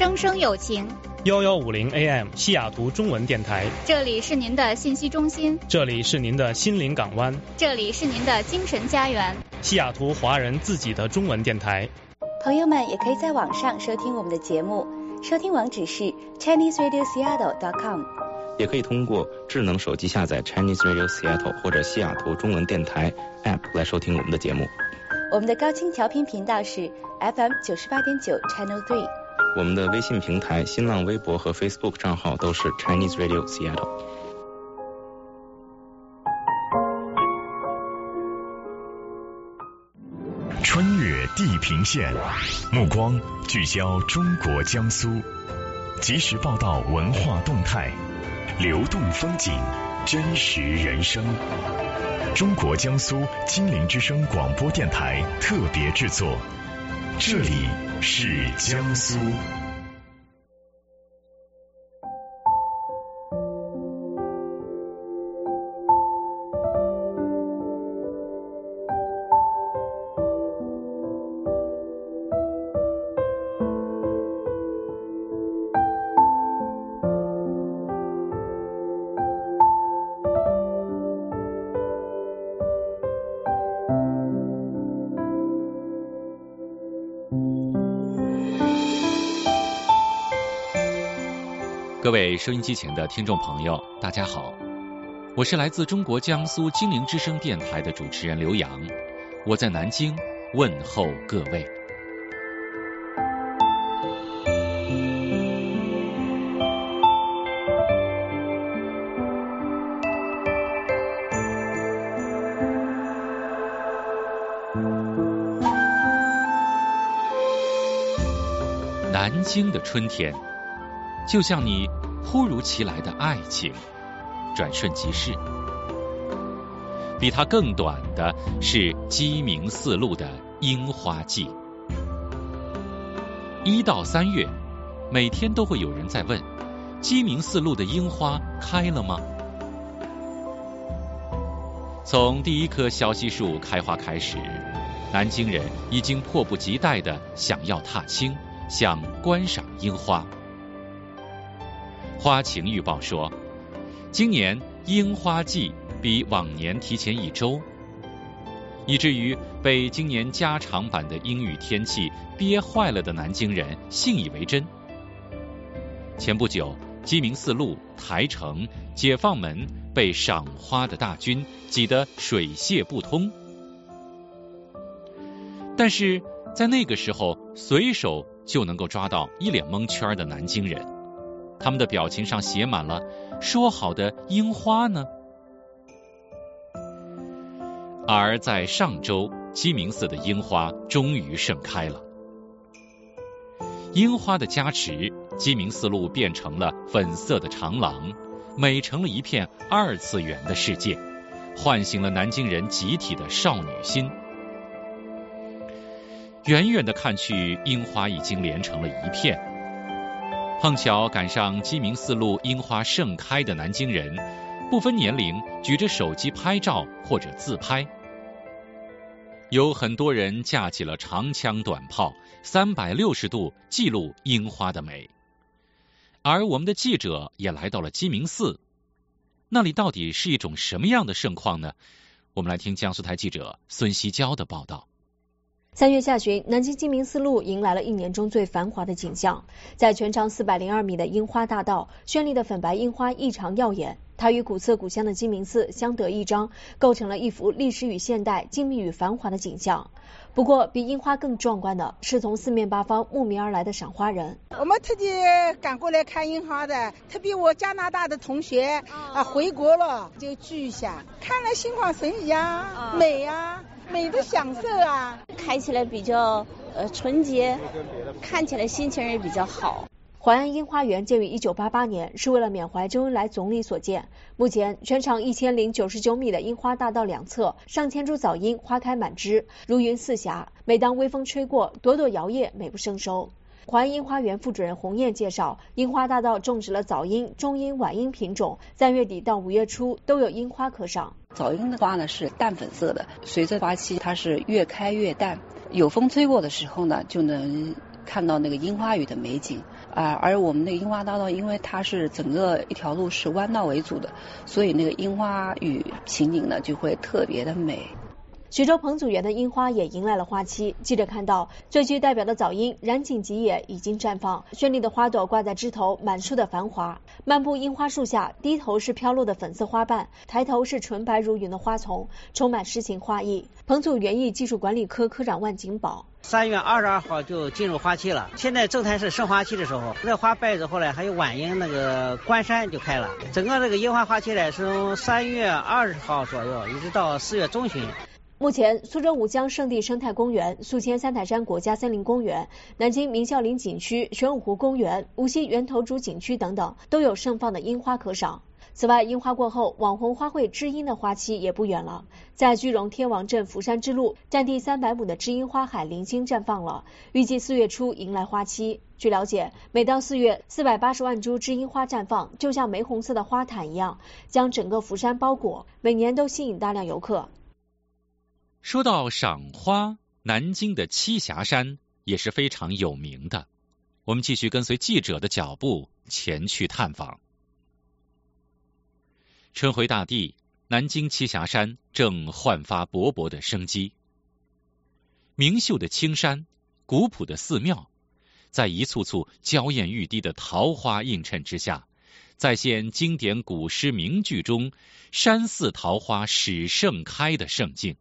声声有情。 1150 AM 西雅图中文电台， 这里是您的信息中心， 这里是您的心灵港湾， 这里是您的精神家园， 西雅图华人自己的中文电台。 朋友们也可以在网上收听我们的节目，收听网址是 ChineseRadioSeattle.com， 也可以通过智能手机下载 Chinese Radio Seattle 或者西雅图中文电台 App 来收听我们的节目。 我们的高清调频频道是 FM 98.9 Channel 3。 我们的微信平台、新浪微博和 Facebook 账号都是 Chinese Radio Seattle。 穿越地平线，目光聚焦中国江苏，及时报道文化动态，流动风景，真实人生。中国江苏金陵之声广播电台特别制作，这里是江苏。 各位收音机前的听众朋友，大家好，我是来自中国江苏金陵之声电台的主持人刘洋，我在南京问候各位。南京的春天就像你忽如其来的爱情，转瞬即逝。比它更短的是鸡鸣四路的樱花季。1到3月，每天都会有人在问：鸡鸣四路的樱花开了吗？从第一棵小西树开花开始，南京人已经迫不及待地想要踏青，想观赏樱花。花情预报说，今年樱花季比往年提前1周，以至于被今年加长版的阴雨天气憋坏了的南京人信以为真。前不久，鸡鸣四路、台城、解放门被赏花的大军挤得水泄不通。但是在那个时候，随手就能够抓到一脸蒙圈的南京人，他们的表情上写满了说好的樱花呢？而在上周，鸡鸣寺的樱花终于盛开了。樱花的加持，鸡鸣寺路变成了粉色的长廊，美成了一片2次元的世界，唤醒了南京人集体的少女心。远远的看去，樱花已经连成了一片。碰巧赶上鸡鸣四路樱花盛开的南京人，不分年龄，举着手机拍照或者自拍。有很多人架起了长枪短炮，360度记录樱花的美。而我们的记者也来到了鸡鸣寺，那里到底是一种什么样的盛况呢？我们来听江苏台记者孙希娇的报道。 3月下旬，南京鸡鸣寺路迎来了1年中最繁华的景象。在全长402米的樱花大道，绚丽的粉白樱花异常耀眼，它与古色古香的鸡鸣寺相得益彰，构成了一幅历史与现代、静谧与繁华的景象。不过，比樱花更壮观的是从四面八方慕名而来的赏花人。 我们特地赶过来看樱花的，特别我加拿大的同学回国了，就聚一下，看了心旷神怡啊，美啊。美的享受啊， 开起来比较纯洁，看起来心情也比较好。 淮安樱花园建于1988年，是为了缅怀周恩来总理所建。目前全长1099米的樱花大道两侧，上千株早樱花开满枝，如云似霞。每当微风吹过，朵朵摇曳，美不胜收。淮安樱花园副主任洪燕介绍，樱花大道种植了早樱、中樱、晚樱品种，3月底到5月初都有樱花可赏。 早樱的花呢是淡粉色的，随着花期它是越开越淡，有风吹过的时候呢，就能看到那个樱花雨的美景。 而我们那个樱花大道，因为它是整个一条路是弯道为主的，所以那个樱花雨情景呢就会特别的美。 徐州彭祖园的樱花也迎来了花期，记者看到最具代表的早樱染井吉野已经绽放，绚丽的花朵挂在枝头，满树的繁华。漫步樱花树下，低头是飘落的粉色花瓣，抬头是纯白如云的花丛，充满诗情画意。彭祖园艺技术管理科科长万景宝 ：3月22号就进入花期了，现在正台是盛花期的时候，这花败之后呢，还有晚樱那个关山就开了。整个这个樱花花期呢，是从3月20号左右一直到4月中旬。 目前，苏州吴江圣地生态公园、宿迁三台山国家森林公园、南京明孝陵景区、玄武湖公园、无锡源头渚景区等等都有盛放的樱花可赏。此外，樱花过后，网红花卉知樱的花期也不远了。在句容天王镇福山之路，占地300亩的知樱花海零星绽放了，预计4月初迎来花期。据了解，每到4月，480万株知樱花绽放，就像玫红色的花毯一样，将整个福山包裹，每年都吸引大量游客。 说到赏花，南京的栖霞山也是非常有名的。我们继续跟随记者的脚步前去探访。春回大地，南京栖霞山正焕发勃勃的生机。明秀的青山，古朴的寺庙，在一簇簇娇艳欲滴的桃花映衬之下，再现经典古诗名句中山寺桃花始盛开的盛境。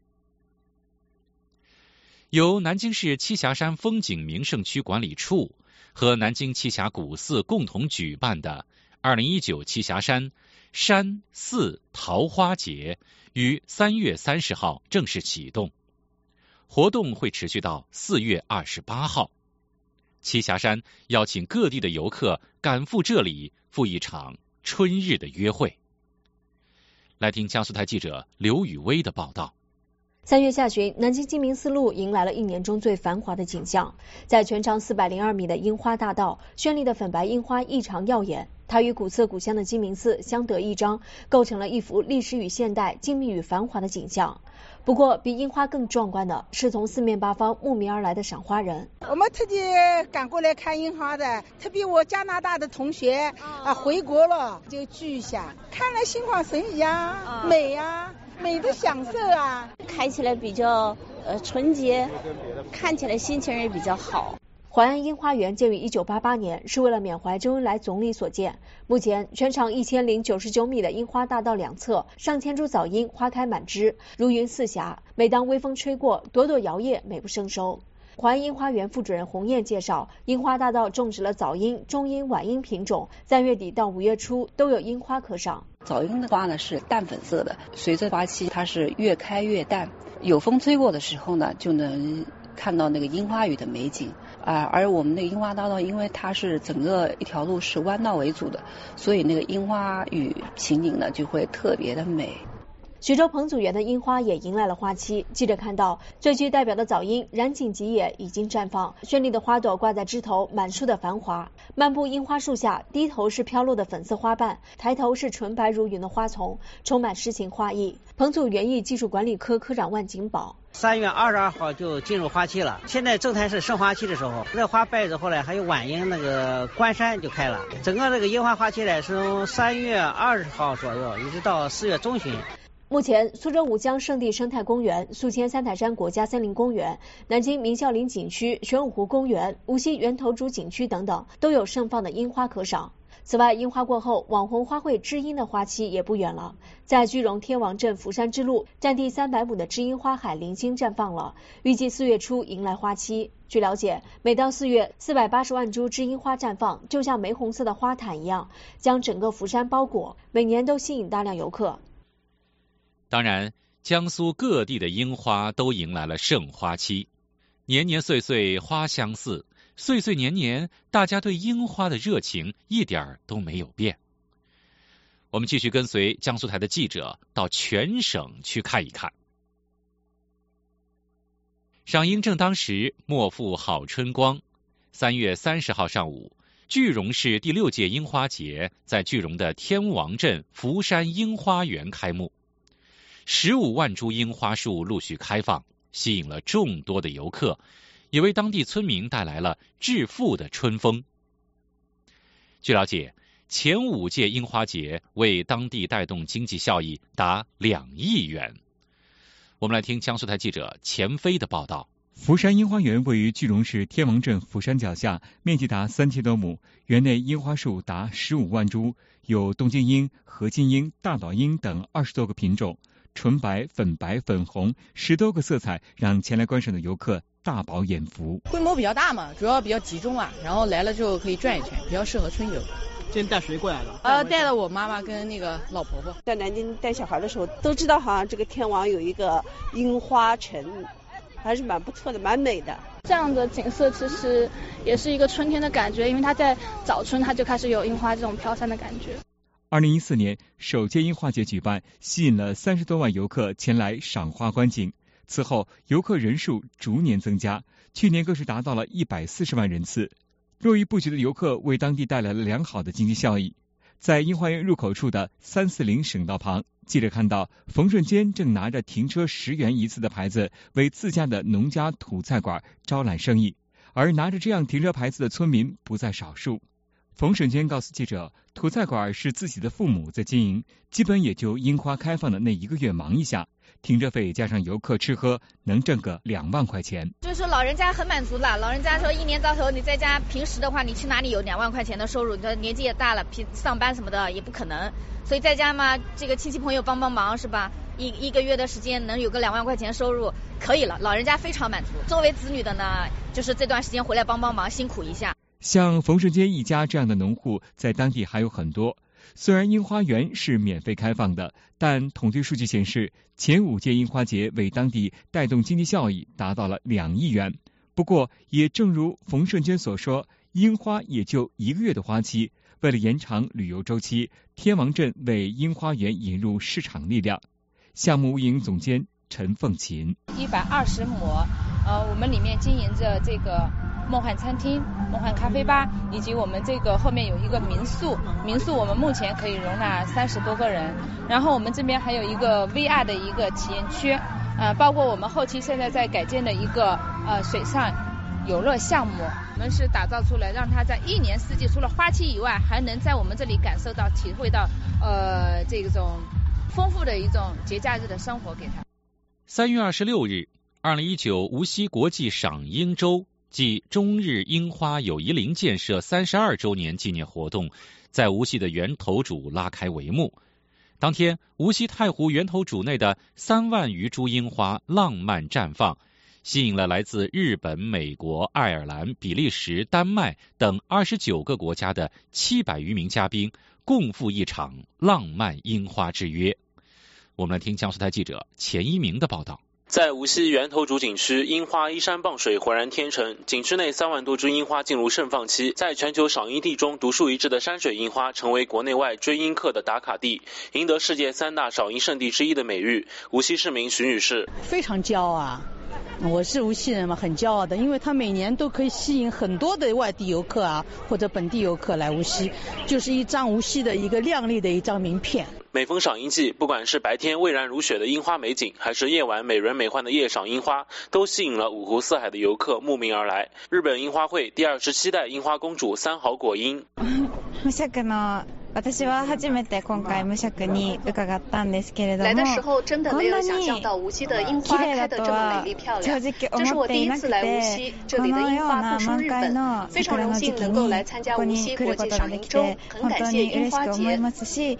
由南京市栖霞山风景名胜区管理处和南京栖霞古寺共同举办的2019栖霞山山寺桃花节于3月30号正式启动，活动会持续到4月28号。栖霞山邀请各地的游客赶赴这里赴一场春日的约会。来听江苏台记者刘雨薇的报道。 3月下旬，南京鸡鸣寺路迎来了一年中最繁华的景象。在全长402米的樱花大道，绚丽的粉白樱花异常耀眼，它与古色古香的鸡鸣寺相得益彰，构成了一幅历史与现代、静谧与繁华的景象。不过，比樱花更壮观的是从四面八方慕名而来的赏花人。 我们特地赶过来看樱花的，特别我加拿大的同学回国了，就聚一下，看了心旷神怡啊，美啊。美的享受啊， 开起来比较纯洁，看起来心情也比较好。 淮安樱花园建于1988年，是为了缅怀周恩来总理所建。目前，全长1099米的樱花大道两侧，上千株早樱花开满枝，如云似霞。每当微风吹过，朵朵摇曳，美不胜收。淮安樱花园副主任洪燕介绍，樱花大道种植了早樱、中樱、晚樱品种，3月底到5月初都有樱花可赏。 早樱的花呢是淡粉色的，随着花期它是越开越淡，有风吹过的时候呢，就能看到那个樱花雨的美景。而我们那个樱花大道，因为它是整个一条路是弯道为主的，所以那个樱花雨情景呢就会特别的美。 徐州彭祖园的樱花也迎来了花期，记者看到最具代表的早樱染井吉野已经绽放，绚丽的花朵挂在枝头，满树的繁华。漫步樱花树下，低头是飘落的粉色花瓣，抬头是纯白如云的花丛，充满诗情画意。彭祖园艺技术管理科科长万景宝 ：3月22号就进入花期了，现在正台是盛花期的时候，这花败之后呢，还有晚樱那个关山就开了。整个这个樱花花期呢，是从3月20号左右一直到4月中旬。 目前，苏州吴江圣地生态公园、宿迁三台山国家森林公园、南京明孝陵景区、玄武湖公园、无锡源头渚景区等等都有盛放的樱花可赏。此外，樱花过后，网红花卉知樱的花期也不远了。在句容天王镇福山之路，占地300亩的知樱花海零星绽放了，预计4月初迎来花期。据了解，每到4月，480万株知樱花绽放，就像玫红色的花毯一样，将整个福山包裹，每年都吸引大量游客。 当然，江苏各地的樱花都迎来了盛花期，年年岁岁花相似，岁岁年年，大家对樱花的热情一点都没有变。我们继续跟随江苏台的记者到全省去看一看。赏樱正当时，莫负好春光。3月30号上午，句容市第6届樱花节在句容的天王镇福山樱花园开幕。15万株樱花树陆续开放，吸引了众多的游客，也为当地村民带来了致富的春风。 据了解，前5届樱花节为当地带动经济效益达2亿元。我们来听江苏台记者钱飞的报道。 福山樱花园位于句容市天王镇福山脚下，面积达3000多亩，园内樱花树达15万株，有东京樱、和金樱、大岛樱等20多个品种，纯白、粉白、粉红10多个色彩，让前来观赏的游客大饱眼福。 规模比较大嘛，主要比较集中啊，然后来了之后可以转一圈，比较适合春游。 今天带谁过来的？ 带了我妈妈跟那个老婆婆。 在南京带小孩的时候，都知道好像这个天王有一个樱花城，还是蛮不错的，蛮美的。 这样的景色其实也是一个春天的感觉，因为它在早春它就开始有樱花这种飘散的感觉。 2014年首届樱花节举办，吸引了30多万游客前来赏花观景。此后游客人数逐年增加，去年更是达到了140万人次。络绎不绝的游客为当地带来了良好的经济效益。在樱花园入口处的340省道旁，记者看到冯顺坚正拿着停车10元一次的牌子为自家的农家土菜馆招揽生意，而拿着这样停车牌子的村民不在少数。冯顺坚告诉记者，土菜馆是自己的父母在经营，基本也就樱花开放的那1个月忙一下，停车费加上游客吃喝能挣个2万块钱。 就是说老人家很满足了，老人家说一年到头你在家平时的话，你去哪里有2万块钱的收入？你说年纪也大了，上班什么的也不可能，所以在家嘛，这个亲戚朋友帮帮忙是吧？一个月的时间能有个2万块钱收入可以了，老人家非常满足。作为子女的呢，就是这段时间回来帮帮忙，辛苦一下。 像冯顺坚一家这样的农户在当地还有很多。虽然樱花园是免费开放的，但统计数据显示，前5届樱花节为当地带动经济效益达到了2亿元。不过，也正如冯顺坚所说，樱花也就1个月的花期，为了延长旅游周期，天王镇为樱花园引入市场力量。项目运营总监陈凤琴 ：120亩，我们里面经营着这个梦幻餐厅、梦幻咖啡吧，以及我们这个后面有一个民宿，我们目前可以容纳30多个人。然后我们这边还有一个 VR 的一个体验区，包括我们后期现在在改建的一个水上游乐项目，我们是打造出来，让它在1年4季除了花期以外，还能在我们这里感受到、体会到这种丰富的一种节假日的生活给他。 3月26日，2019无锡国际赏樱周暨中日樱花友谊林建设32周年纪念活动在无锡的源头渚拉开帷幕。当天，无锡太湖源头渚内的3万余株樱花浪漫绽放，吸引了来自日本、美国、爱尔兰、比利时、丹麦等29个国家的700余名嘉宾，共赴一场浪漫樱花之约。我们来听江苏台记者钱一鸣的报道。 在无锡源头渚景区，樱花依山傍水，浑然天成。景区内3万多株樱花进入盛放期，在全球赏樱地中独树一帜的山水樱花，成为国内外追樱客的打卡地，赢得世界3大赏樱圣地之一的美誉。无锡市民徐女士： 非常骄傲啊！我是无锡人嘛，很骄傲的，因为他每年都可以吸引很多的外地游客啊，或者本地游客来无锡，就是一张无锡的一个亮丽的一张名片。 每逢赏樱季，不管是白天蔚然如雪的樱花美景，还是夜晚美轮美奂的夜赏樱花，都吸引了五湖四海的游客慕名而来。日本樱花会第27代樱花公主三好果樱。 私は初めて今回無錫に伺ったんですけれども、 来的时候真的没有想象到无锡的樱花开得这么美丽漂亮，这是我第一次来无锡，这里的樱花不输日本，非常荣幸能够来参加无锡国际赏樱周，很感谢樱花节。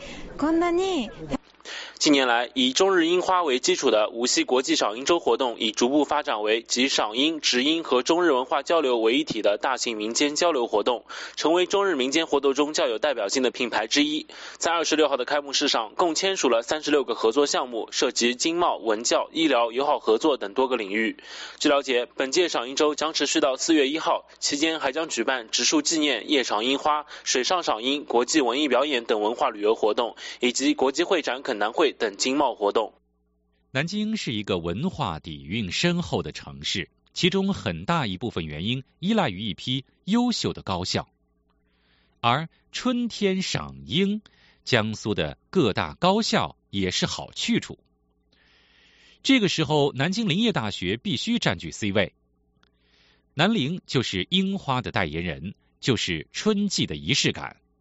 近年来，以中日樱花为基础的无锡国际赏樱周活动已逐步发展为集赏樱、植樱和中日文化交流为一体的大型民间交流活动，成为中日民间活动中较有代表性的品牌之一。在26号的开幕式上，共签署了36个合作项目，涉及经贸、文教、医疗、友好合作等多个领域。据了解，本届赏樱周将持续到4月1号，期间还将举办植树纪念、夜赏樱花、水上赏樱、国际文艺表演等文化旅游活动，以及国际会展、恳南会等经贸活动。 南京是一个文化底蕴深厚的城市，其中很大一部分原因依赖于一批优秀的高校。而春天赏樱，江苏的各大高校也是好去处。这个时候，南京林业大学必须占据 C 位。南林就是樱花的代言人，就是春季的仪式感。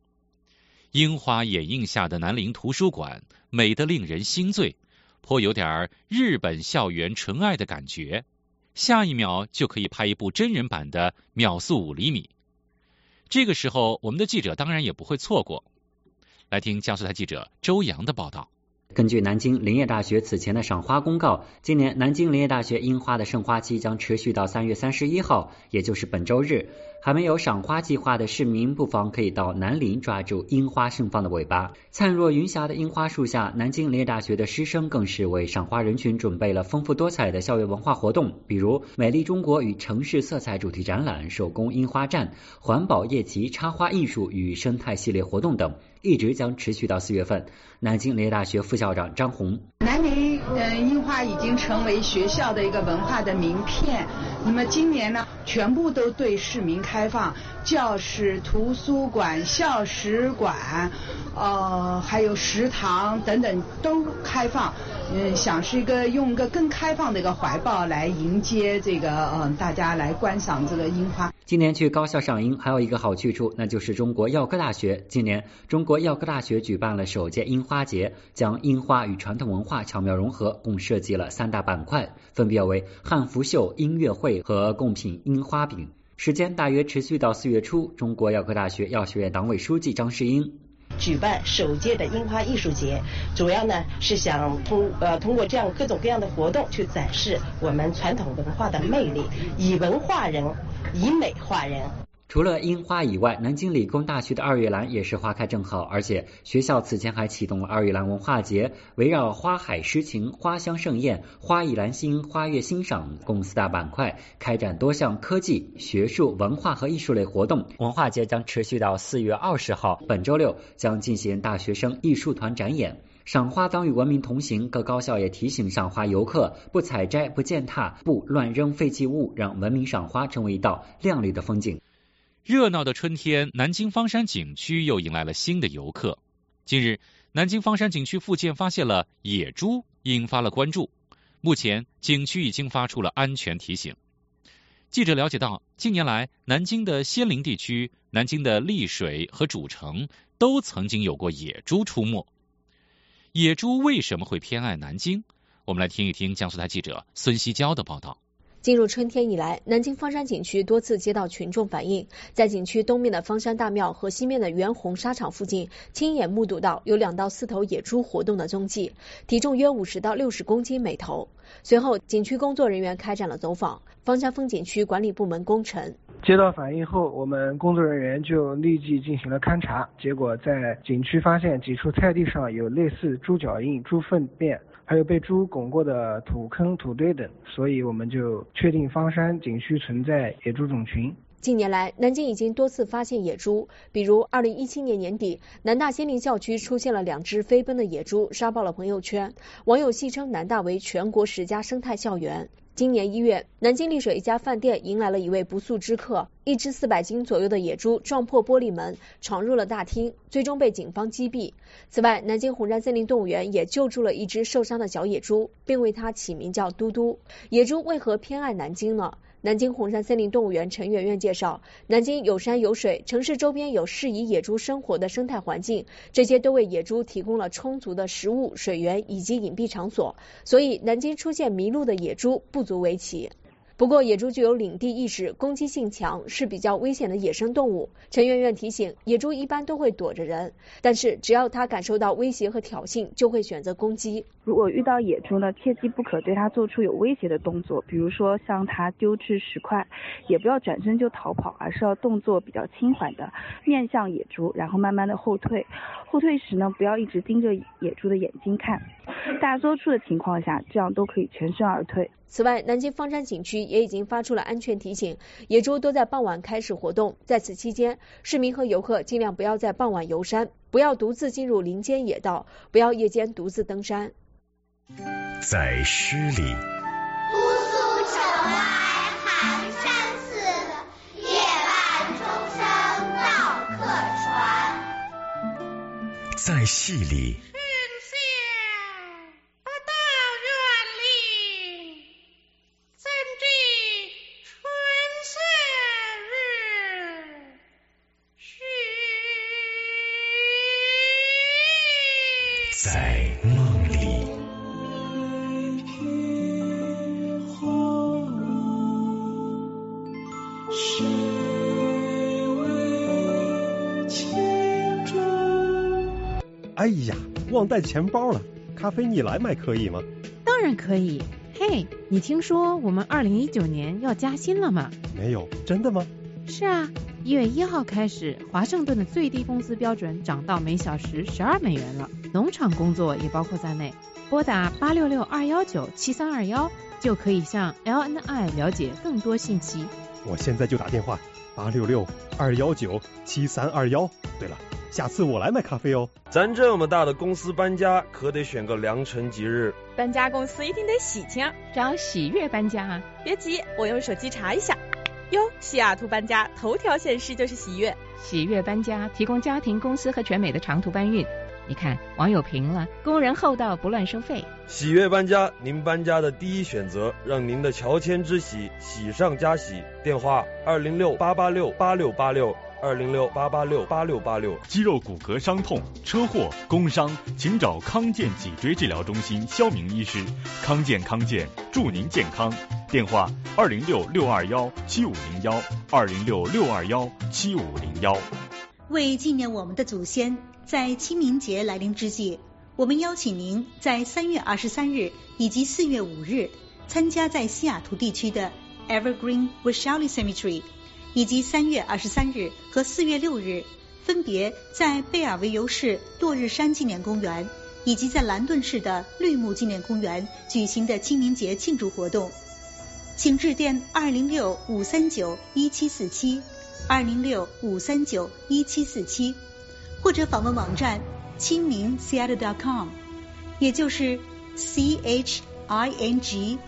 樱花掩映下的南陵图书馆美得令人心醉，颇有点日本校园纯爱的感觉。下一秒就可以拍一部真人版的秒速5厘米。这个时候，我们的记者当然也不会错过。来听江苏台记者周洋的报道。 根据南京林业大学此前的赏花公告，今年南京林业大学樱花的盛花期将持续到3月31号，也就是本周日。还没有赏花计划的市民不妨可以到南林抓住樱花盛放的尾巴。灿若云霞的樱花树下，南京林业大学的师生更是为赏花人群准备了丰富多彩的校园文化活动，比如美丽中国与城市色彩主题展览、手工樱花站、环保夜骑、插花艺术与生态系列活动等，一直将持续到4月份。南京林业大学副校长张红， 南林樱花已经成为学校的一个文化的名片。那么今年呢，全部都对市民开放，教室、图书馆、校史馆，还有食堂等等都开放。想是用一个更开放的一个怀抱来迎接这个大家来观赏这个樱花。 今年去高校赏樱还有一个好去处，那就是中国药科大学。今年中国药科大学举办了首届樱花节，将樱花与传统文化巧妙融合，共设计了3大板块，分别为汉服秀、音乐会和贡品樱花饼。时间大约持续到4月初。中国药科大学药学院党委书记张世英举办首届的樱花艺术节，主要呢是想通过这样各种各样的活动去展示我们传统文化的魅力，以文化人，以美化人。 除了樱花以外，南京理工大学的二月兰也是花开正好，而且学校此前还启动了二月兰文化节，围绕花海诗情、花香盛宴、花艺兰心、花月欣赏共4大板块，开展多项科技、学术、文化和艺术类活动。文化节将持续到4月20号，本周六将进行大学生艺术团展演。赏花当与文明同行，各高校也提醒赏花游客不采摘、不践踏、不乱扔废弃物，让文明赏花成为一道亮丽的风景。 热闹的春天，南京方山景区又迎来了新的游客。近日，南京方山景区附近发现了野猪，引发了关注。目前，景区已经发出了安全提醒。记者了解到，近年来，南京的仙林地区、南京的丽水和主城都曾经有过野猪出没。野猪为什么会偏爱南京？我们来听一听江苏台记者孙希娇的报道。 进入春天以来，南京方山景区多次接到群众反映，在景区东面的方山大庙和西面的袁洪沙场附近，亲眼目睹到有2到4头野猪活动的踪迹，体重约50到60公斤每头。随后，景区工作人员开展了走访。方山风景区管理部门工程接到反映后，我们工作人员就立即进行了勘查，结果在景区发现几处菜地上有类似猪脚印、猪粪便，还有被猪拱过的土坑、土堆等，所以我们就确定方山景区存在野猪种群。 近年来，南京已经多次发现野猪，比如2017年年底，南大仙林校区出现了2只飞奔的野猪，刷爆了朋友圈，网友戏称南大为全国10佳生态校园。今年1月，南京丽水一家饭店迎来了一位不速之客，一只400斤左右的野猪撞破玻璃门，闯入了大厅，最终被警方击毙。此外，南京红山森林动物园也救助了一只受伤的小野猪，并为它起名叫嘟嘟。野猪为何偏爱南京呢？南京红山森林动物园陈媛媛介绍，南京有山有水，城市周边有适宜野猪生活的生态环境，这些都为野猪提供了充足的食物、水源以及隐蔽场所，所以南京出现迷路的野猪不足为奇。不过，野猪具有领地意识，攻击性强，是比较危险的野生动物。陈媛媛提醒，野猪一般都会躲着人，但是只要它感受到威胁和挑衅，就会选择攻击。 如果遇到野猪呢，切记不可对它做出有威胁的动作，比如说向它丢掷石块，也不要转身就逃跑，而是要动作比较轻缓的面向野猪，然后慢慢的后退。后退时呢，不要一直盯着野猪的眼睛看，大多数的情况下，这样都可以全身而退。 此外，南京方山景区也已经发出了安全提醒，野猪都在傍晚开始活动，在此期间，市民和游客尽量不要在傍晚游山，不要独自进入林间野道，不要夜间独自登山。 在诗里， 姑苏城来寒山寺，夜半钟声到客船。 在戏里， 梦里。 哎呀，忘带钱包了，咖啡你来买可以吗？ 当然可以。嘿，你听说我们2019年要加薪了吗？ 没有，真的吗？ 是啊，1月1号开始，华盛顿的最低工资标准涨到每小时12美元了，农场工作也包括在内。拨打866-219-7321就可以向 LNI 了解更多信息。 我现在就打电话866-219-7321。对了，下次我来买咖啡哦。 咱这么大的公司搬家，可得选个良辰吉日。 搬家公司一定得喜庆， 找喜悦搬家啊！ 别急，我用手机查一下。哟，西雅图搬家头条显示就是喜悦。 喜悦搬家提供家庭、公司和全美的长途搬运。你看，网友评了，工人厚道，不乱收费。 喜悦搬家，您搬家的第一选择，让您的乔迁之喜喜上加喜。电话206-886-8686，206-886-8686。 肌肉骨骼伤痛、车祸、工伤，请找康健脊椎治疗中心肖明医师。康健，祝您健康。电话206-621-7501，206-621-7501。 为纪念我们的祖先，在清明节来临之际，我们邀请您在3月23日以及4月5日参加在西雅图地区的 Evergreen Valley Cemetery， 以及3月23日和4月6日分别在贝尔维尤市落日山纪念公园以及在兰顿市的绿木纪念公园举行的清明节庆祝活动。请致电206-539-1747 206-539-1747，或者访问网站清明 Seattle.com， 也就是CHINGMING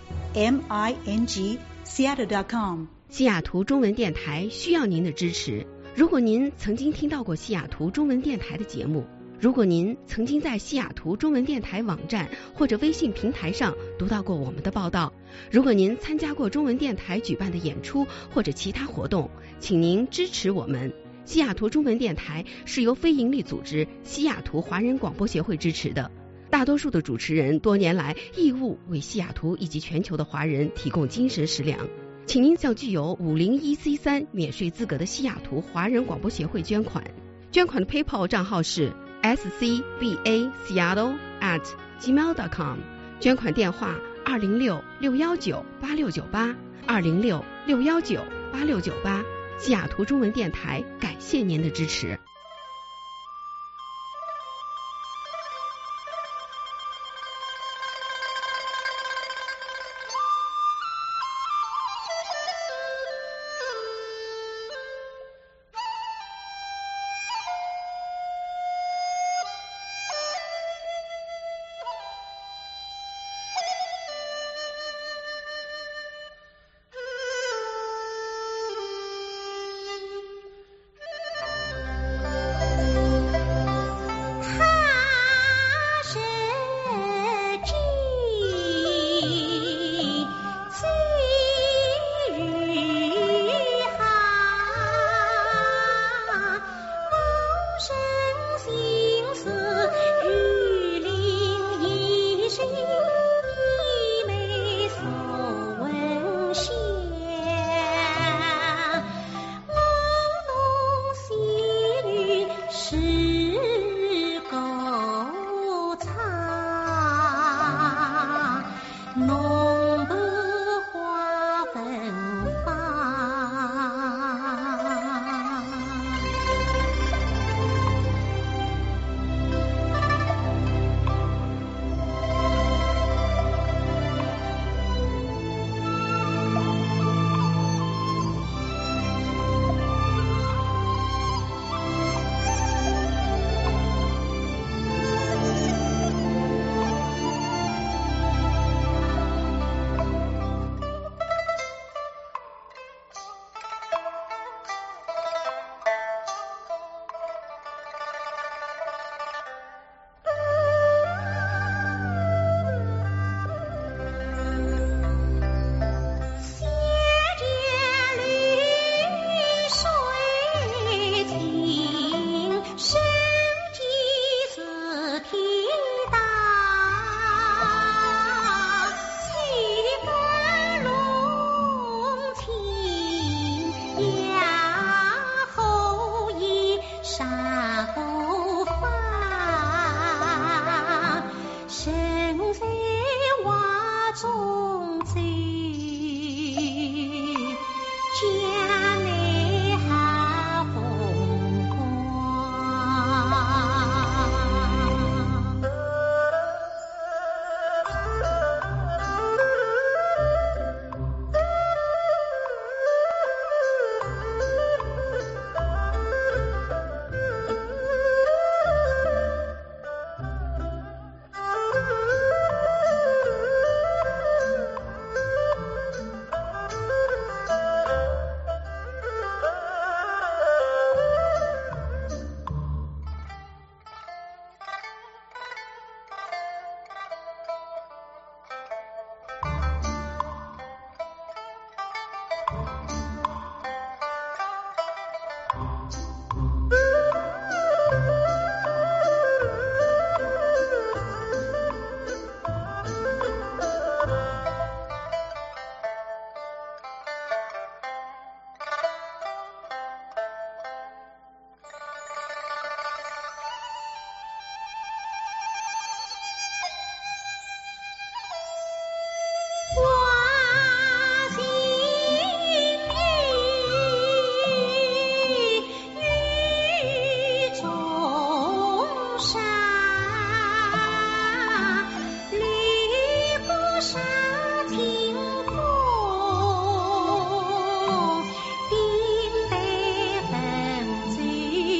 Seattle.com。 西雅图中文电台需要您的支持。如果您曾经听到过西雅图中文电台的节目，如果您曾经在西雅图中文电台网站或者微信平台上读到过我们的报道，如果您参加过中文电台举办的演出或者其他活动，请您支持我们。西雅图中文电台是由非营利组织西雅图华人广播协会支持的，大多数的主持人多年来义务为西雅图以及全球的华人提供精神食粮。请您向具有501C3免税资格的西雅图华人广播协会捐款。捐款的 PayPal 账号是scbaseattle@gmail.com， 捐款电话206-619-8698 206-619-8698。西雅图中文电台感谢您的支持。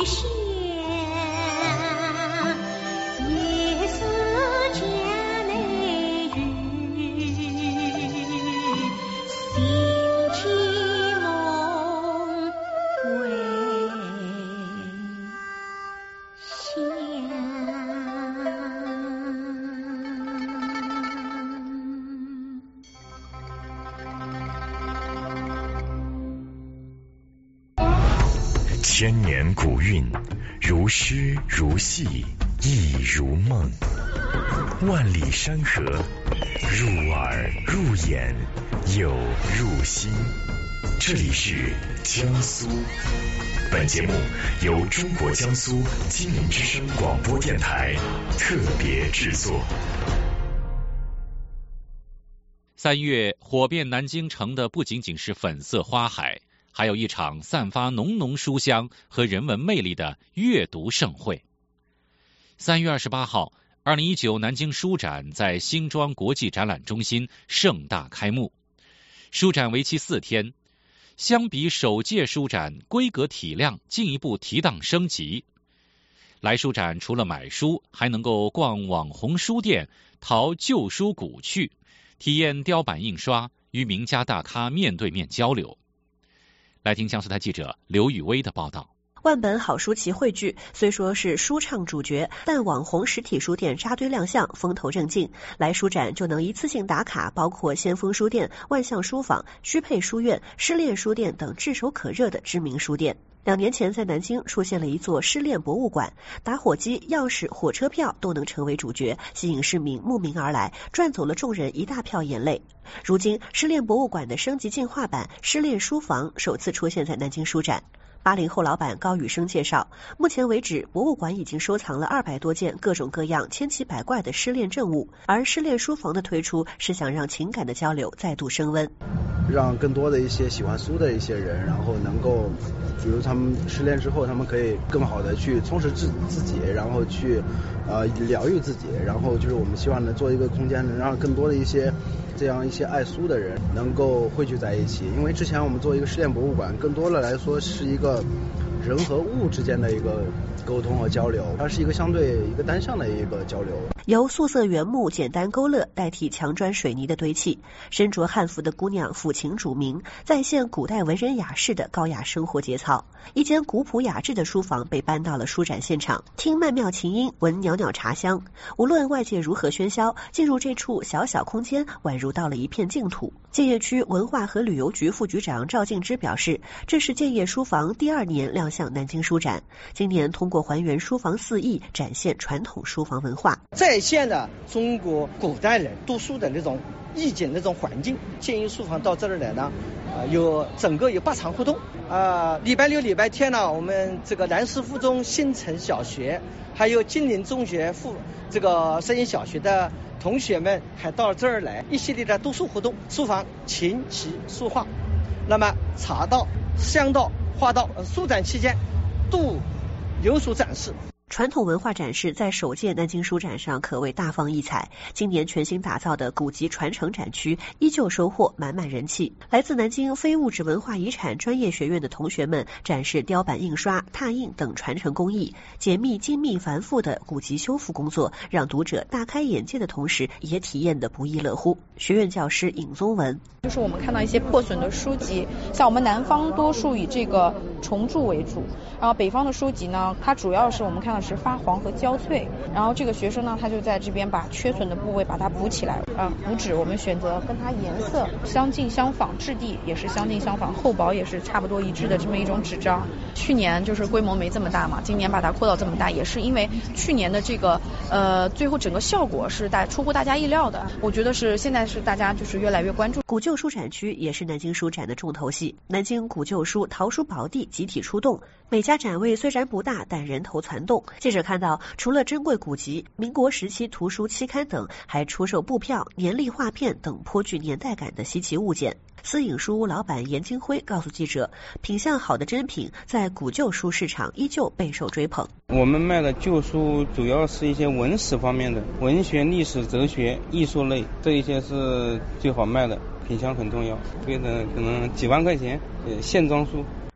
千年古韵，如诗如戏，亦如梦。万里山河，入耳入眼，又入心。这里是江苏。本节目由中国江苏金陵之声广播电台特别制作。 3月火遍南京城的不仅仅是粉色花海，还有一场散发浓浓书香和人文魅力的阅读盛会。3月28号，2019南京书展在新庄国际展览中心盛大开幕。书展为期4天，相比首届书展，规格体量进一步提档升级。来书展除了买书，还能够逛网红书店，淘旧书古趣，体验雕版印刷，与名家大咖面对面交流。来听江苏台记者刘雨薇的报道。 万本好书齐汇聚，虽说是书唱主角，但网红实体书店扎堆亮相，风头正劲。来书展就能一次性打卡，包括先锋书店、万象书坊、虚配书院、失恋书店等炙手可热的知名书店。2年前，在南京出现了一座失恋博物馆，打火机、钥匙、火车票都能成为主角，吸引市民慕名而来，赚走了众人一大票眼泪。如今，失恋博物馆的升级进化版失恋书房首次出现在南京书展。80后老板高宇生介绍，目前为止，博物馆已经收藏了200多件各种各样千奇百怪的失恋证物，而失恋书房的推出是想让情感的交流再度升温， 让更多的一些喜欢书的一些人，然后能够，比如他们失恋之后，他们可以更好的去充实自己，然后去疗愈自己，然后就是我们希望能做一个空间，能让更多的一些这样一些爱书的人能够汇聚在一起。因为之前我们做一个失恋博物馆，更多的来说是一个人和物之间的一个沟通和交流，它是一个相对一个单向的一个交流。 由素色原木简单勾勒代替墙砖水泥的堆砌，身着汉服的姑娘抚琴煮茗，再现古代文人雅士的高雅生活节操。一间古朴雅致的书房被搬到了书展现场，听曼妙琴音，闻袅袅茶香。无论外界如何喧嚣，进入这处小小空间，宛如到了一片净土。建邺区文化和旅游局副局长赵敬之表示，这是建邺书房第2年亮相南京书展，今年通过还原书房4艺，展现传统书房文化， 再现了中国古代人读书的那种意境、那种环境。建邺书房到这儿来呢，整个有8场活动。礼拜6、礼拜天呢，我们这个南师附中新城小学，还有金陵中学这个实验小学的同学们还到这儿来，一系列的读书活动，书房琴棋书画，那么茶道、香道、花道，书展期间都有所展示。 传统文化展示在首届南京书展上可谓大放异彩，今年全新打造的古籍传承展区依旧收获满满人气。来自南京非物质文化遗产专业学院的同学们展示雕版印刷、拓印等传承工艺，解密精密繁复的古籍修复工作，让读者大开眼界的同时也体验得不亦乐乎。学院教师尹宗文， 就是我们看到一些破损的书籍，像我们南方多数以这个重铸为主，然后北方的书籍呢，它主要是我们看到是发黄和焦脆，然后这个学生呢，他就在这边把缺损的部位把它补起来。补纸我们选择跟它颜色相近相仿，质地也是相近相仿，厚薄也是差不多一致的这么一种纸张。去年就是规模没这么大嘛，今年把它扩到这么大，也是因为去年的这个最后整个效果是出乎大家意料的。我觉得是现在是大家就是越来越关注。 古旧书展区也是南京书展的重头戏，南京古旧书淘书宝地集体出动，每家展位虽然不大，但人头攒动。记者看到，除了珍贵古籍、民国时期图书期刊等，还出售布票、年历画片等颇具年代感的稀奇物件。思颖书屋老板严金辉告诉记者，品相好的珍品在古旧书市场依旧备受追捧。 我们卖的旧书主要是一些文史方面的，文学、历史、哲学、艺术类，这一些是最好卖的，品相很重要，贵的可能几万块钱，线装书。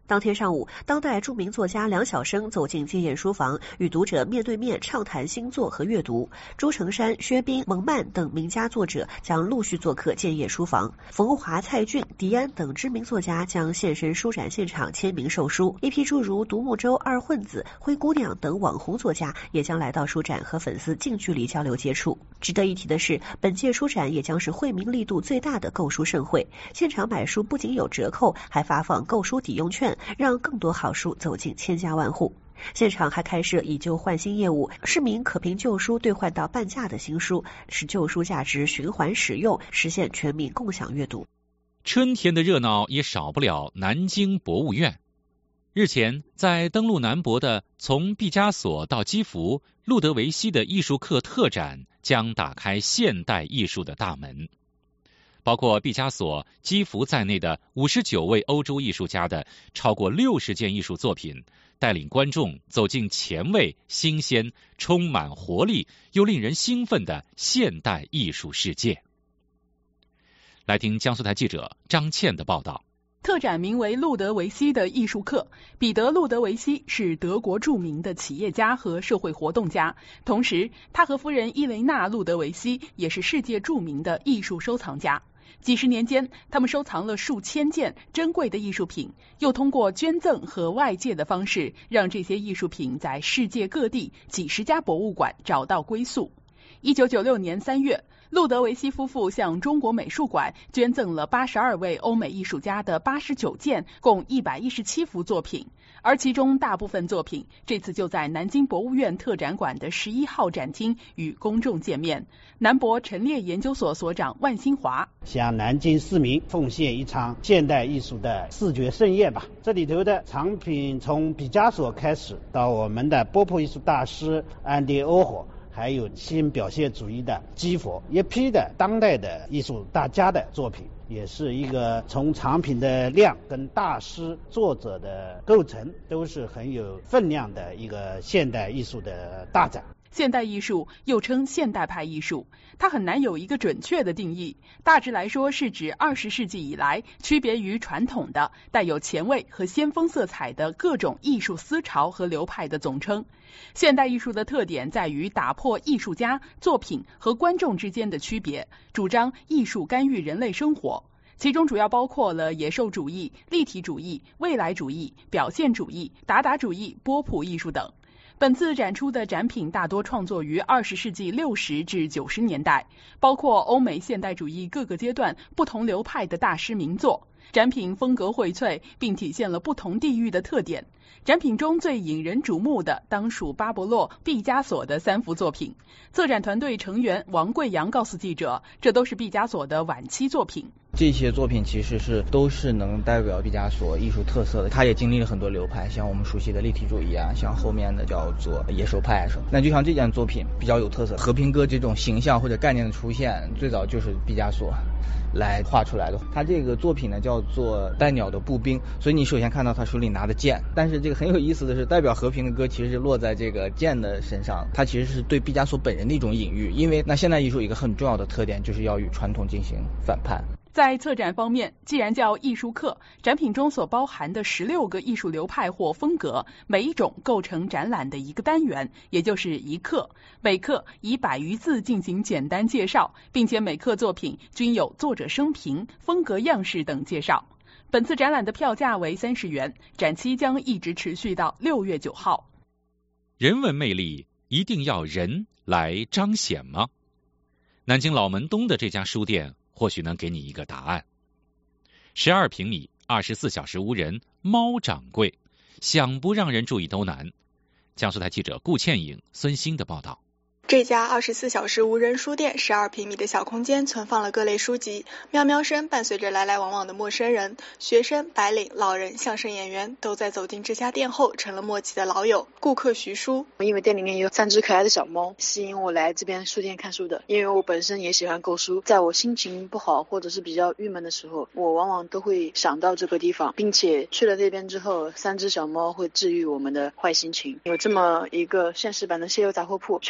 当天上午，当代著名作家梁晓声走进建业书房，与读者面对面畅谈星座和阅读。朱成山、薛冰、蒙曼等名家作者将陆续做客建业书房，冯华、蔡骏、迪安等知名作家将现身书展现场签名售书。一批诸如独木舟、二混子、灰姑娘等网红作家也将来到书展和粉丝近距离交流接触。值得一提的是，本届书展也将是惠民力度最大的购书盛会，现场买书不仅有折扣，还发放购书抵用券，让更多好书走进千家万户。现场还开设以旧换新业务，市民可凭旧书兑换到半价的新书，使旧书价值循环使用，实现全民共享阅读。 春天的热闹也少不了南京博物院。日前，在登陆南博的从毕加索到基弗、路德维希的艺术课特展将打开现代艺术的大门。包括毕加索、基弗在内的59位欧洲艺术家的超过60件艺术作品，带领观众走进前卫、新鲜、充满活力又令人兴奋的现代艺术世界。来听江苏台记者张倩的报道。 特展名为路德维希的艺术课。彼得·路德维希是德国著名的企业家和社会活动家，同时他和夫人伊雷娜·路德维希也是世界著名的艺术收藏家。几十年间，他们收藏了数千件珍贵的艺术品，又通过捐赠和外借的方式，让这些艺术品在世界各地几十家博物馆找到归宿。1996年3月，路德维希夫妇向中国美术馆捐赠了82位欧美艺术家的89件，共117幅作品，而其中大部分作品这次就在南京博物院特展馆的11号展厅与公众见面。南博陈列研究所所长万新华向南京市民奉献一场现代艺术的视觉盛宴吧。这里头的藏品从毕加索开始，到我们的波普艺术大师安迪欧霍，还有新表现主义的基弗，一批的当代的艺术大家的作品，也是一个从藏品的量跟大师作者的构成都是很有分量的一个现代艺术的大展。 现代艺术又称现代派艺术，它很难有一个准确的定义，大致来说是指20世纪以来区别于传统的带有前卫和先锋色彩的各种艺术思潮和流派的总称。现代艺术的特点在于打破艺术家、作品和观众之间的区别，主张艺术干预人类生活，其中主要包括了野兽主义、立体主义、未来主义、表现主义、达达主义、波普艺术等。本次展出的展品大多创作于20世纪60至90年代，包括欧美现代主义各个阶段不同流派的大师名作。展品风格荟萃，并体现了不同地域的特点。展品中最引人瞩目的当属巴勃洛、毕加索的3幅作品。策展团队成员王贵阳告诉记者，这都是毕加索的晚期作品。 这些作品其实都是能代表毕加索艺术特色的，他也经历了很多流派，像我们熟悉的立体主义啊，像后面的叫做野兽派什么。那就像这件作品比较有特色，和平鸽这种形象或者概念的出现，最早就是毕加索来画出来的。他这个作品呢叫做带鸟的步兵，所以你首先看到他手里拿的剑，但是这个很有意思的是，代表和平的鸽其实是落在这个剑的身上，它其实是对毕加索本人的一种隐喻。因为那现代艺术一个很重要的特点就是要与传统进行反叛。 在策展方面，既然叫艺术课，展品中所包含的16个艺术流派或风格，每一种构成展览的一个单元，也就是一课。每课以100余字进行简单介绍，并且每课作品均有作者生平、风格样式等介绍。本次展览的票价为30元，展期将一直持续到6月9号。 人文魅力一定要人来彰显吗？南京老门东的这家书店或许能给你一个答案。12平米，24小时无人，猫掌柜，想不让人注意都难。江苏台记者顾倩颖、孙鑫的报道。 这家24小时无人书店12平米的小空间存放了各类书籍，喵喵声伴随着来来往往的陌生人，学生、白领、老人、相声演员都在走进这家店后成了默契的老友。顾客徐叔， 因为店里面有3只可爱的小猫，吸引我来这边书店看书的。因为我本身也喜欢购书，在我心情不好或者是比较郁闷的时候，我往往都会想到这个地方，并且去了那边之后，3只小猫会治愈我们的坏心情。有这么一个现实版的蟹油杂货铺，确实是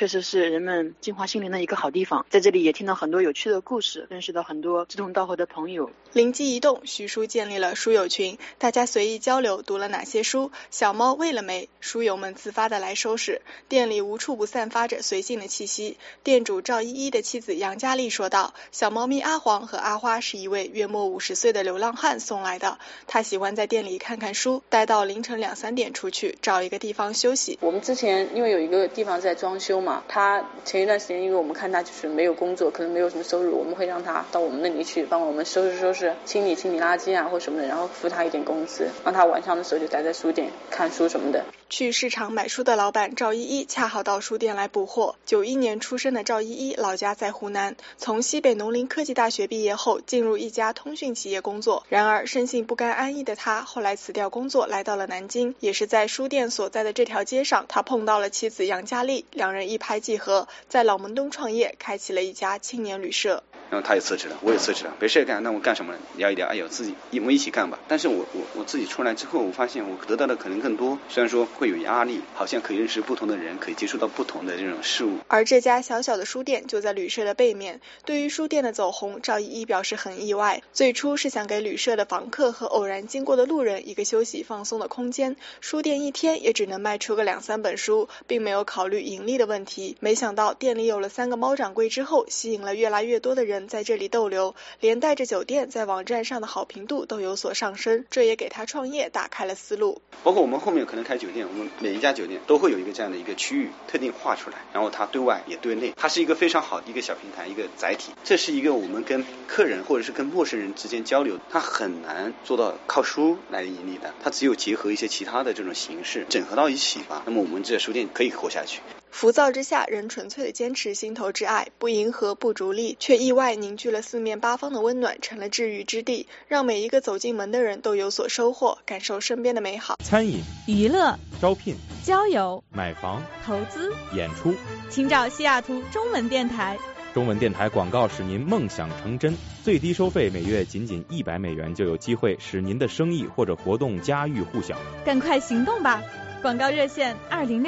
是人们净化心灵的一个好地方。在这里也听到很多有趣的故事，认识到很多志同道合的朋友。 灵机一动，徐叔建立了书友群，大家随意交流读了哪些书，小猫喂了没，书友们自发的来收拾。店里无处不散发着随性的气息。店主赵依依的妻子杨佳丽说道，小猫咪阿黄和阿花是一位约莫50岁的流浪汉送来的，他喜欢在店里看看书，待到凌晨2、3点出去找一个地方休息。 我们之前因为有一个地方在装修嘛，他前一段时间因为我们看他就是没有工作，可能没有什么收入，我们会让他到我们那里去帮我们收拾清理垃圾啊或什么的，然后付他一点工资，让他晚上的时候就待在书店看书什么的。 去市场买书的老板赵依依恰好到书店来补货。91年出生的赵依依老家在湖南，从西北农林科技大学毕业后进入一家通讯企业工作。然而生性不甘安逸的他后来辞掉工作来到了南京，也是在书店所在的这条街上，他碰到了妻子杨佳丽，两人一拍即合，在老门东创业，开启了一家青年旅社。 然后他也辞职了，我也辞职了，没事干，那我干什么呢？聊一聊，哎呦，我们一起干吧。但是我自己出来之后，我发现我得到的可能更多，虽然说会有压力，好像可以认识不同的人，可以接触到不同的这种事物。 而这家小小的书店就在旅社的背面。对于书店的走红，赵依依表示很意外。最初是想给旅社的房客和偶然经过的路人一个休息放松的空间，书店一天也只能卖出个2、3本书，并没有考虑盈利的问题。没想到店里有了3个猫掌柜之后，吸引了越来越多的人在这里逗留，连带着酒店在网站上的好评度都有所上升，这也给他创业打开了思路。 包括我们后面可能开酒店，我们每一家酒店都会有一个这样的一个区域特定划出来，然后它对外也对内，它是一个非常好的一个小平台，一个载体。这是一个我们跟客人或者是跟陌生人之间交流，它很难做到靠书来盈利的，它只有结合一些其他的这种形式整合到一起吧，那么我们这书店可以活下去。 浮躁之下，人纯粹的坚持心头之爱，不迎合不逐利，却意外凝聚了4面8方的温暖，成了治愈之地，让每一个走进门的人都有所收获，感受身边的美好。 餐饮、 娱乐、 招聘、 交友、 买房、 投资、 演出， 请找西雅图中文电台。 中文电台广告使您梦想成真，最低收费每月仅$100就有机会使您的生意或者活动家喻户晓。 赶快行动吧！广告热线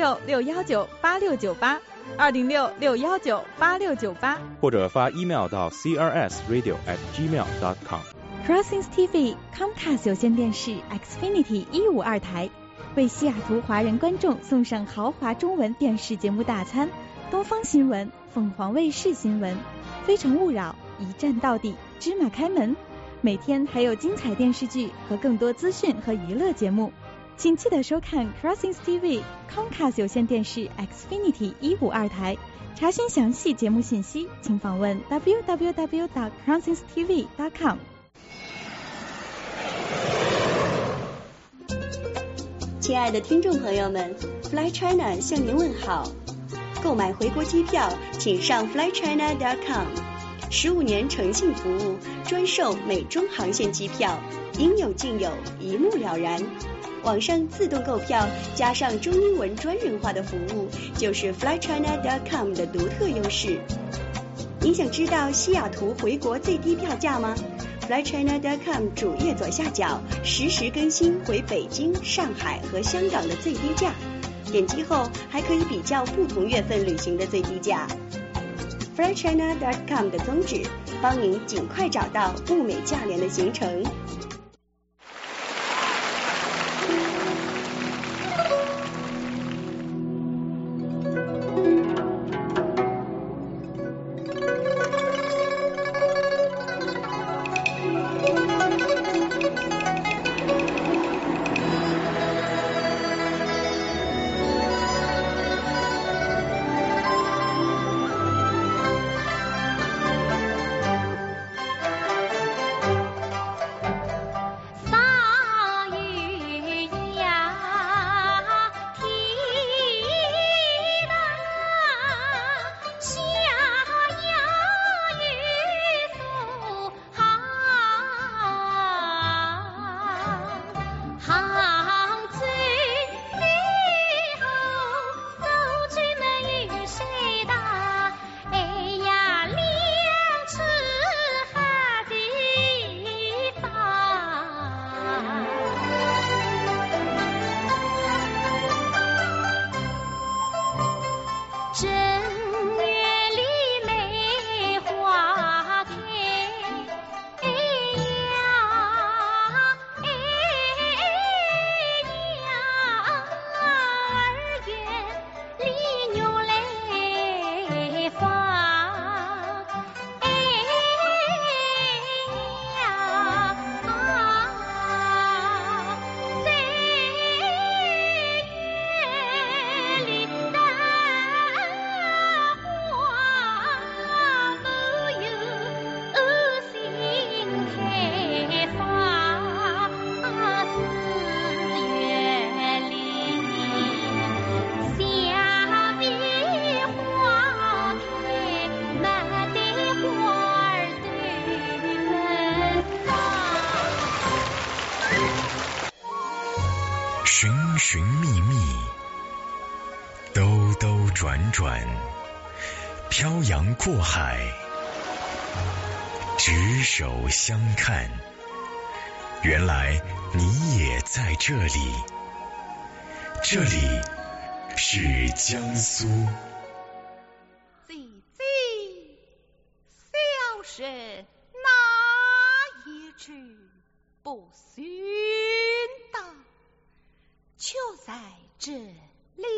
206-619-8698 206-619-8698， 或者发 email 到 crsradio@gmail.com。 Crossings TV Comcast 有线电视 Xfinity 152台为西雅图华人观众送上豪华中文电视节目大餐，东方新闻、凤凰卫视新闻、非诚勿扰、一站到底、芝麻开门，每天还有精彩电视剧和更多资讯和娱乐节目。请记得收看 Crossings TV Comcast 有线电视 Xfinity 152台。查询详细节目信息，请访问 www.crossingstv.com。 亲爱的听众朋友们， Fly China 向您问好。购买回国机票请上 flychina.com， 15年诚信服务，专售美中航线机票，应有尽有，一目了然。网上自动购票加上中英文专人化的服务，就是 flychina.com 的独特优势。您想知道西雅图回国最低票价吗？ flychina.com 主页左下角实时更新回北京、上海和香港的最低价，点击后还可以比较不同月份旅行的最低价。flychina.com 的宗旨，帮您尽快找到物美价廉的行程。 辗转，漂洋过海，执手相看。原来你也在这里，这里是江苏。 小生哪一句不寻到，就在这里。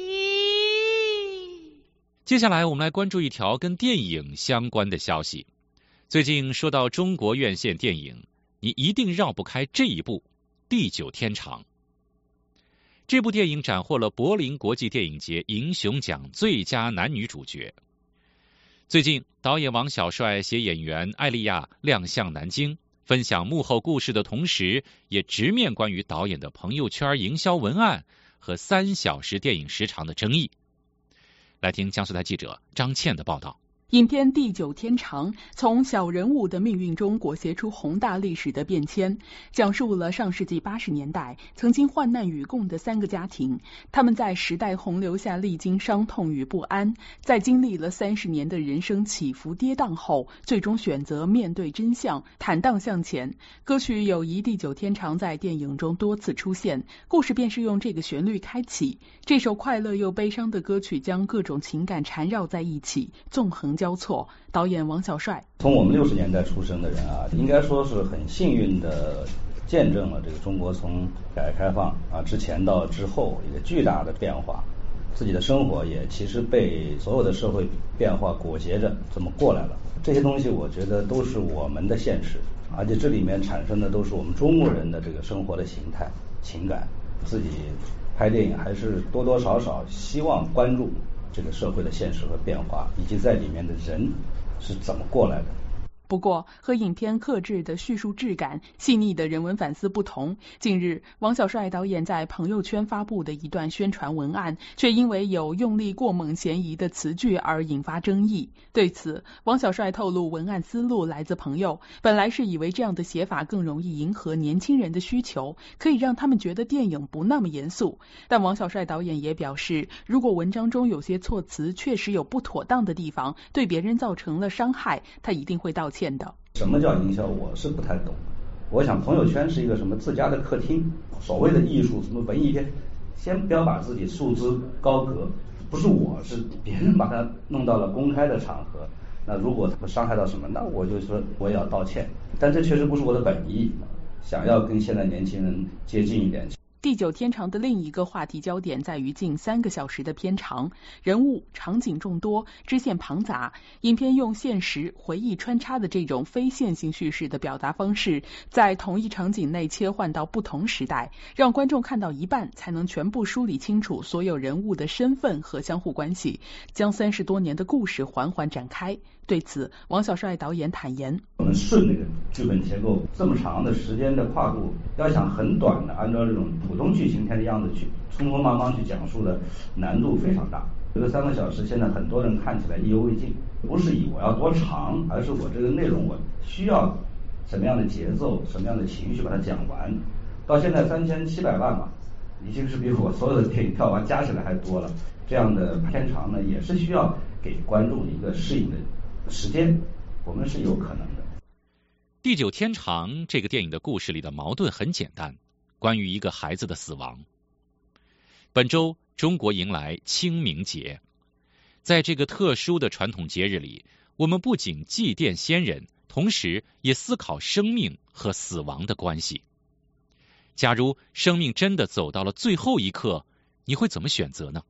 接下来我们来关注一条跟电影相关的消息。最近说到中国院线电影，你一定绕不开这一部《地久天长》。这部电影斩获了柏林国际电影节银熊奖最佳男女主角。最近，导演王小帅携演员艾丽亚亮相南京，分享幕后故事的同时，也直面关于导演的朋友圈营销文案和3小时电影时长的争议。来听江苏台记者张倩的报道。 影片《地久天长》从小人物的命运中裹挟出宏大历史的变迁，讲述了上世纪80年代曾经患难与共的3个家庭，他们在时代洪流下历经伤痛与不安，在经历了30年的人生起伏跌宕后，最终选择面对真相，坦荡向前。歌曲《友谊地久天长》在电影中多次出现，故事便是用这个旋律开启。这首快乐又悲伤的歌曲将各种情感缠绕在一起，纵横交错。导演王小帅： 从我们60年代出生的人啊，应该说是很幸运的见证了这个中国从改革开放之前到之后一个巨大的变化，自己的生活也其实被所有的社会变化裹挟着这么过来了。这些东西我觉得都是我们的现实，而且这里面产生的都是我们中国人的这个生活的形态情感。自己拍电影还是多多少少希望关注这个社会的现实和变化，以及在里面的人是怎么过来的。 不过，和影片克制的叙述质感、细腻的人文反思不同，近日王小帅导演在朋友圈发布的一段宣传文案，却因为有用力过猛嫌疑的词句而引发争议。对此，王小帅透露文案思路来自朋友，本来是以为这样的写法更容易迎合年轻人的需求，可以让他们觉得电影不那么严肃。但王小帅导演也表示，如果文章中有些措辞确实有不妥当的地方，对别人造成了伤害，他一定会道歉。 什么叫营销，我是不太懂。我想朋友圈是一个什么自家的客厅，所谓的艺术什么文艺片，先不要把自己束之高阁，不是我，是别人把它弄到了公开的场合。那如果他伤害到什么，那我就说我也要道歉，但这确实不是我的本意，想要跟现在年轻人接近一点。 地久天长的另一个话题焦点在于近3个小时的片长，人物场景众多，支线庞杂。影片用现实回忆穿插的这种非线性叙事的表达方式，在同一场景内切换到不同时代，让观众看到一半才能全部梳理清楚所有人物的身份和相互关系，将30多年的故事缓缓展开。对此，王小帅导演坦言： 我们顺这个剧本结构这么长的时间的跨度，要想很短的按照这种普通剧情片的样子去匆匆忙忙去讲述的难度非常大。这个3个小时现在很多人看起来意犹未尽，不是以我要多长，而是我这个内容我需要什么样的节奏，什么样的情绪把它讲完。到现在3700万吧，已经是比我所有的电影票房加起来还多了。这样的片长呢，也是需要给观众一个适应的时间，我们是有可能的。 地久天长这个电影的故事里的矛盾很简单，关于一个孩子的死亡。本周中国迎来清明节，在这个特殊的传统节日里，我们不仅祭奠先人，同时也思考生命和死亡的关系。假如生命真的走到了最后一刻，你会怎么选择呢？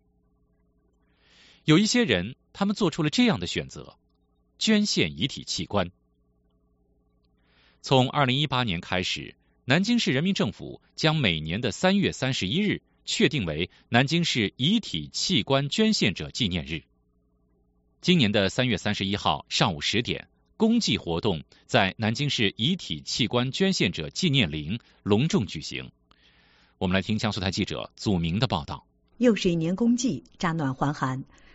有一些人，他们做出了这样的选择：捐献遗体器官。从2018年开始，南京市人民政府将每年的3月31日确定为南京市遗体器官捐献者纪念日。今年的3月31号上午10点，公祭活动在南京市遗体器官捐献者纪念陵隆重举行。我们来听江苏台记者祖明的报道。 又是一年公祭，乍暖还寒。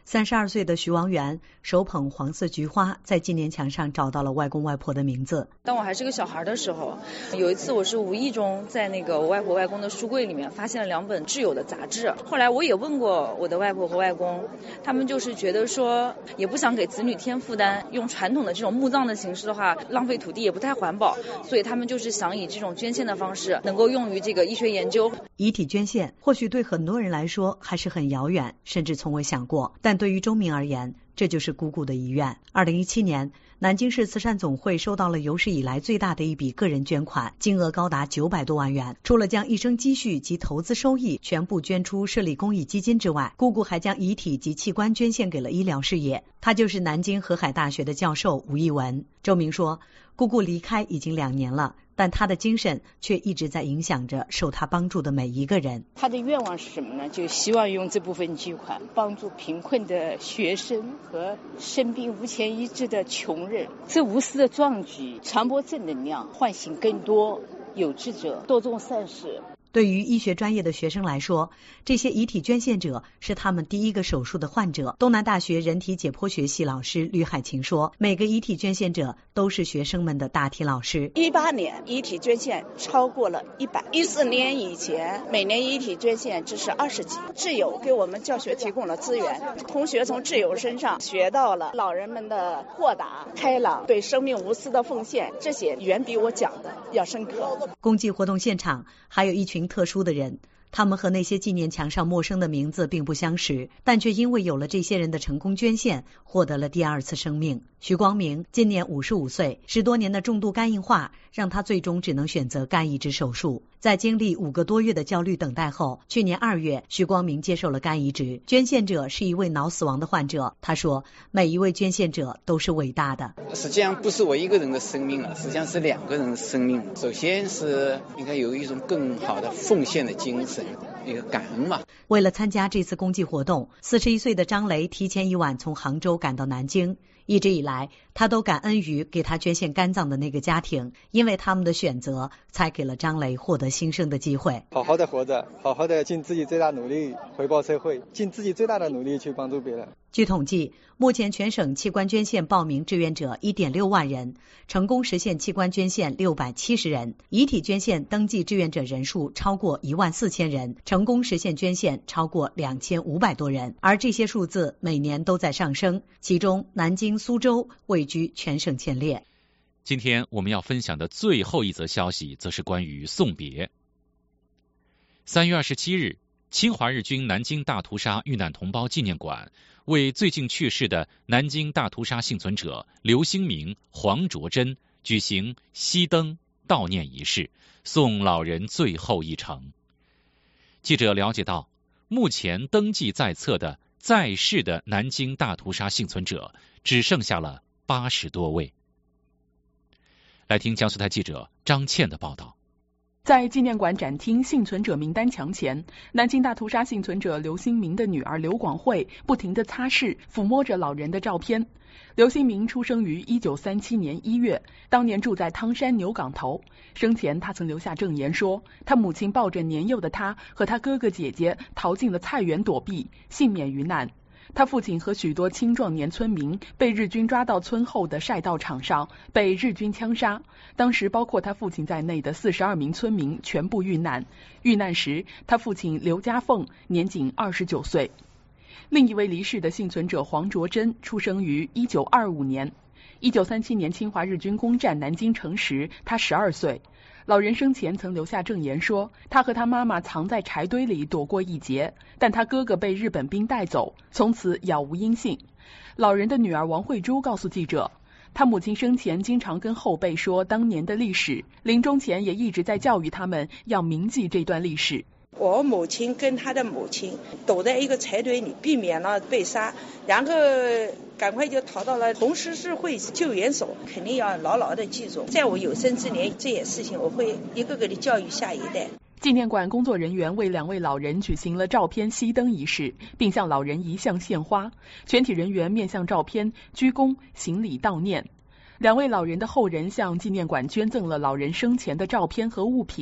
32岁的徐王元手捧黄色菊花，在纪念墙上找到了外公外婆的名字。 当我还是个小孩的时候，有一次我是无意中在那个我外婆外公的书柜里面发现了2本挚友的杂志。后来我也问过我的外婆和外公，他们就是觉得说也不想给子女添负担，用传统的这种墓葬的形式的话，浪费土地也不太环保，所以他们就是想以这种捐献的方式能够用于这个医学研究。 遗体捐献或许对很多人来说还是很遥远，甚至从未想过，但对于周明而言，这就是姑姑的遗愿。2017年，南京市慈善总会收到了有史以来最大的一笔个人捐款，金额高达900多万元。除了将一生积蓄及投资收益全部捐出设立公益基金之外，姑姑还将遗体及器官捐献给了医疗事业。她就是南京河海大学的教授吴一文。周明说，姑姑离开已经2年了，但他的精神却一直在影响着受他帮助的每一个人。 他的愿望是什么呢？就希望用这部分巨款帮助贫困的学生和生病无钱医治的穷人。这无私的壮举传播正能量，唤醒更多有志者，多种善事。 对于医学专业的学生来说，这些遗体捐献者是他们第一个手术的患者。东南大学人体解剖学系老师吕海琴说，每个遗体捐献者都是学生们的大体老师。 18年遗体捐献超过了100，14年以前每年遗体捐献只是20几。挚友给我们教学提供了资源，同学从挚友身上学到了老人们的豁达、开朗、对生命无私的奉献，这些远比我讲的要深刻。 公祭活动现场还有一群特殊的人，他们和那些纪念墙上陌生的名字并不相识，但却因为有了这些人的成功捐献，获得了第2次生命。徐光明今年55岁，10多年的重度肝硬化让他最终只能选择肝移植手术。在经历5个多月的焦虑等待后，去年2月，徐光明接受了肝移植。捐献者是一位脑死亡的患者。他说，每一位捐献者都是伟大的。 实际上不是我一个人的生命了，实际上是2个人的生命。首先是应该有一种更好的奉献的精神，一个感恩嘛。 为了参加这次公祭活动，41岁的张雷提前1晚从杭州赶到南京。一直以来，他都感恩于给他捐献肝脏的那个家庭，因为他们的选择，才给了张雷获得新生的机会。 好好的活着，好好的尽自己最大努力回报社会，尽自己最大的努力去帮助别人。 据统计，目前全省器官捐献报名志愿者1.6万人，成功实现器官捐献670人，遗体捐献登记志愿者人数超过14000人，成功实现捐献超过2500多人，而这些数字每年都在上升，其中南京、苏州位居全省前列。 今天我们要分享的最后一则消息，则是关于送别。3月27日，侵华日军南京大屠杀遇难同胞纪念馆为最近去世的南京大屠杀幸存者刘兴明、黄卓珍举行熄灯悼念仪式，送老人最后一程。记者了解到，目前登记在册的在世的南京大屠杀幸存者只剩下了80多位。来听江苏台记者张倩的报道。 在纪念馆展厅幸存者名单墙前，南京大屠杀幸存者刘兴明的女儿刘广慧不停地擦拭、抚摸着老人的照片。刘兴明出生于1937年1月，当年住在汤山牛港头。生前他曾留下证言说，他母亲抱着年幼的他和他哥哥姐姐逃进了菜园躲避，幸免于难。他父亲和许多青壮年村民被日军抓到村后的晒稻场上，被日军枪杀。当时包括他父亲在内的42名村民全部遇难。遇难时，他父亲刘家凤年仅29岁。另一位离世的幸存者黄卓珍出生于1925年。1937年侵华日军攻占南京城时，他12岁。老人生前曾留下证言说，他和他妈妈藏在柴堆里躲过一劫，但他哥哥被日本兵带走，从此杳无音信。老人的女儿王慧珠告诉记者，他母亲生前经常跟后辈说当年的历史，临终前也一直在教育他们要铭记这段历史。 我母亲跟她的母亲躲在一个柴堆里，避免了被杀，然后赶快就逃到了红十字会救援所。肯定要牢牢的记住，在我有生之年，这些事情我会一个个的教育下一代。 纪念馆工作人员为2位老人举行了照片熄灯仪式，并向老人遗像献花。全体人员面向照片鞠躬行礼悼念。2位老人的后人向纪念馆捐赠了老人生前的照片和物品。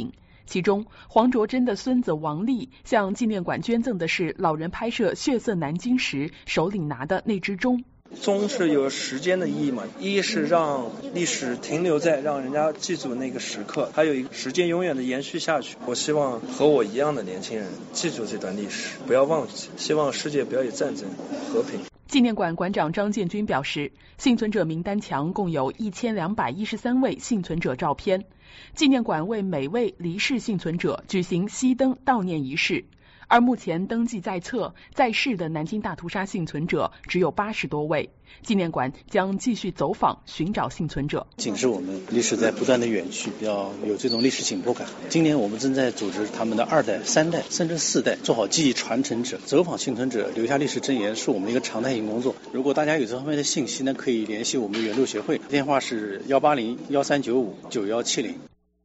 其中，黄卓珍的孙子王立向纪念馆捐赠的是老人拍摄《血色南京》时手里拿的那只钟。 钟是有时间的意义嘛，一是让历史停留在让人家记住那个时刻，还有一个时间永远的延续下去。我希望和我一样的年轻人记住这段历史，不要忘记，希望世界不要有战争，和平。 纪念馆馆长张建军表示，幸存者名单墙共有1213位幸存者照片，纪念馆为每位离世幸存者举行熄灯悼念仪式。而目前登记在册在世的南京大屠杀幸存者只有80多位，纪念馆将继续走访寻找幸存者。 警示我们历史在不断的远去，要有这种历史紧迫感。今年我们正在组织他们的2代、3代甚至4代做好记忆传承者、走访幸存者、留下历史真言，是我们一个常态性工作。如果大家有这方面的信息呢，可以联系我们原路协会，电话是180-1395-9170。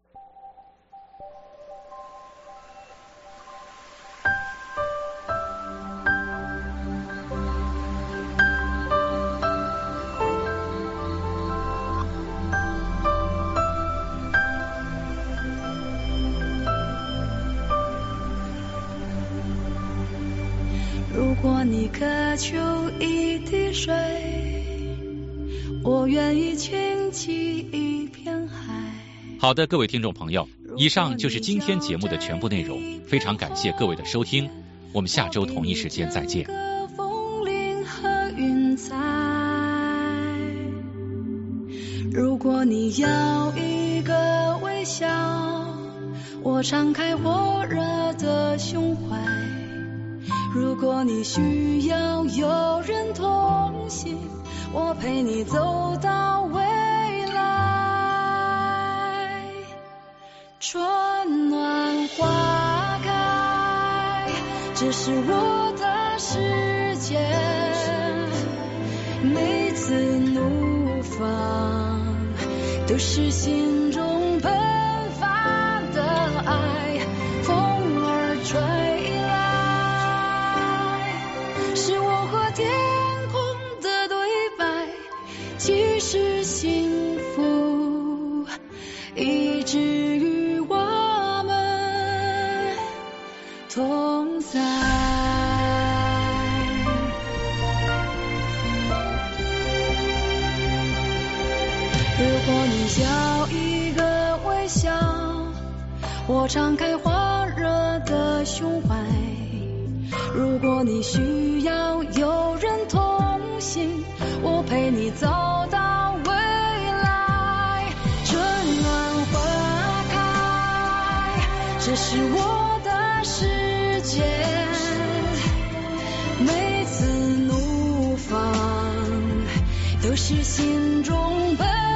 如果你渴求一滴水，我愿意倾起一片海。 好的，各位听众朋友，以上就是今天节目的全部内容，非常感谢各位的收听，我们下周同一时间再见。 风铃和云彩，如果你要一个微笑，我敞开火热的胸怀。如果你需要有人同行，我陪你走到未来。春暖花开，这是我的世界，每次怒放都是心中喷发的爱，风儿吹天空的对白，即是幸福一直与我们同在。如果你要一个微笑，我敞开火热的胸怀。如果你需要有人同行，我陪你走到未来。春暖花开，这是我的世界，每次怒放都是心中奔